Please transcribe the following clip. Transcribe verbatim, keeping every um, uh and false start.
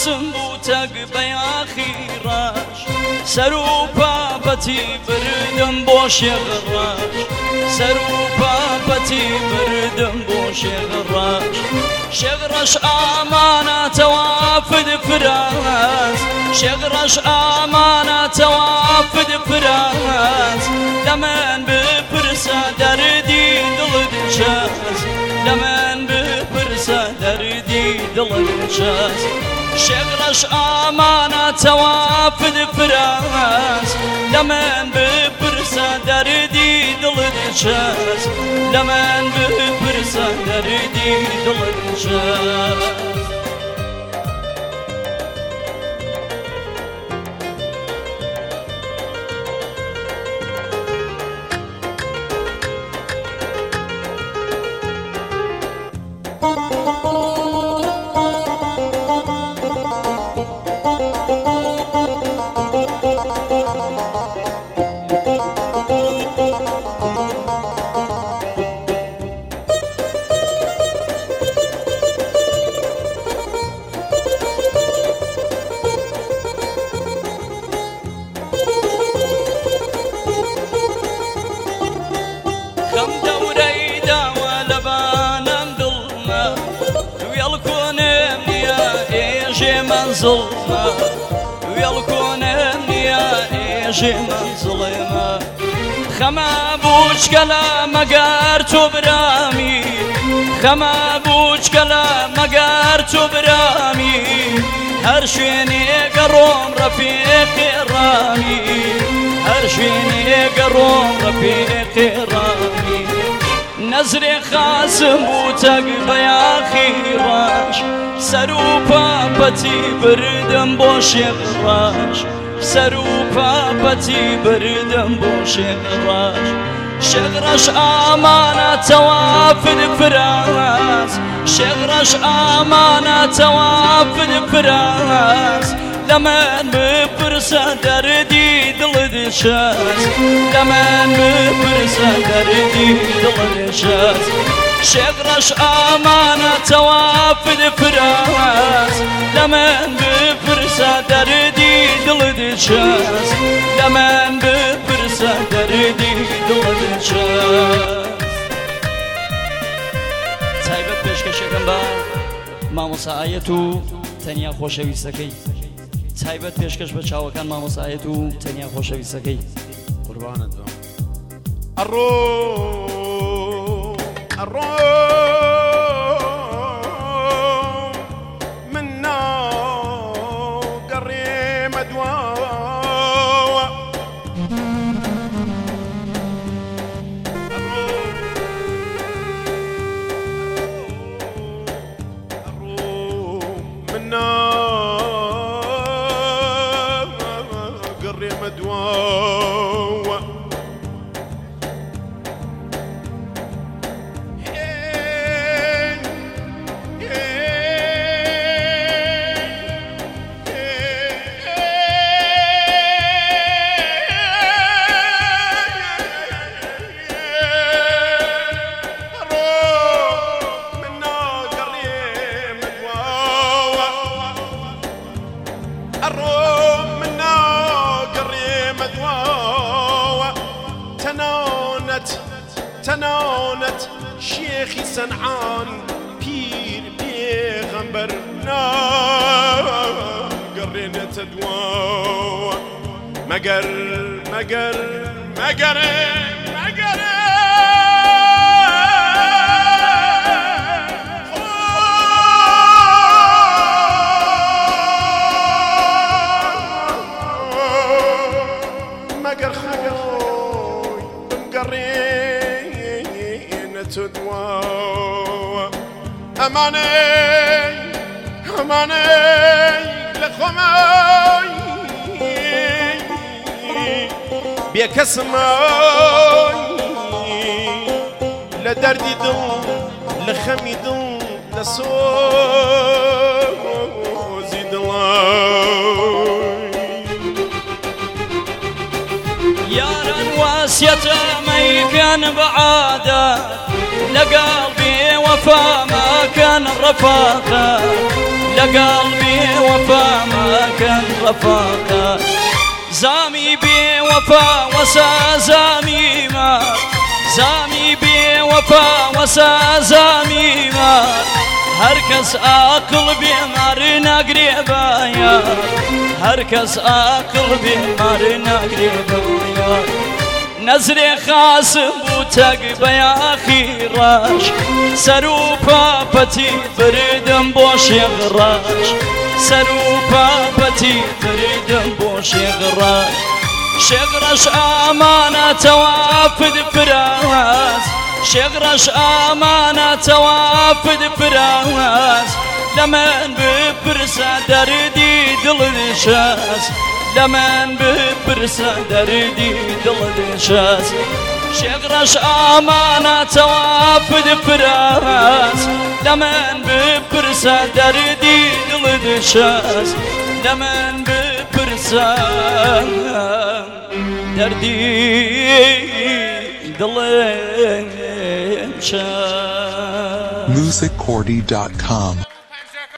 خاسم بوتق بياخي راش سروبا بتي بردم بوش غراش سروبا بتي بردم بوش غراش شغرش امانه توافد فراس شغرش امانه توافد فراس لمن بفرسه دردي دل دشاس لمن بفرسه دردي دل دشاس شغرش امانه توافد فراس لمن بفرسه دردي دل دشاس لمن بفرسه دردي دل دشاس ظلمة ويلكون النيا إيجي من ظلمة خما بوش كلام قارت برامي خما بوش كلام قارت برامي هرشيني قروم رفيقي رامي هرشيني قروم رفيقي رامي نزري خاسم بوتق بياخي راش سروبا بتي بردم بوش غراش سروبا بتي بردم بوش غراش شغرش امانه توافد فراس شغرش امانه توافد فراس لمن بفرسه دردي دل دشاس لمن بفرسه دردي دل دشاس شغرش امانه توافد فراس لمن بفرسه دردي دل دشاس لمن بفرسه دردي دل دشاس تایبەت پێشکەشەکەم بە مامۆسایەت و تەنیا خۆشەویستەکەی تایبەت پێشکەش بە چاوەکان مامۆسایەت و تەنیا خۆشەویستەکەی قوربانت بم ئەڕۆ ئەڕۆ من ناو گەڕێمە دواوە ئەڕۆ من ناو گەڕێمە دواوە تناونت شيخي سنعان بير بيغمبر نا قرينا تدوا مقر مقر مقر مقر مقر خوي مقرين تدوا أماني أماني لخماي بيكسماي لدردي دل لخمي دل لسوزي دلاي يارا واسية ما كان بعادة لقلبي وفا ما كان رفاقة لقلبي وفا ما كان رفاقة زامي بي وفا وسا زامي ما زامي بي وفا وسا زامي ما هركس عقل بمارنا قريبا يا هركس عقل بمارنا قريبا يا نزري خاسم بوتق بيا خيراش سروبا بتي بردم بوش يغراش سروبا بتي بردم بوش يغراش شغرش امانه توافد فراس شغرش امانه توافد فراس لمن ببرسه دردي دل شاس لمن ببرسه دردي دل شاس شغرش امانه توافد فراس لمن ببرسه دردي دل شاس لمن ببرسه دردي دل شاس music cordy dot com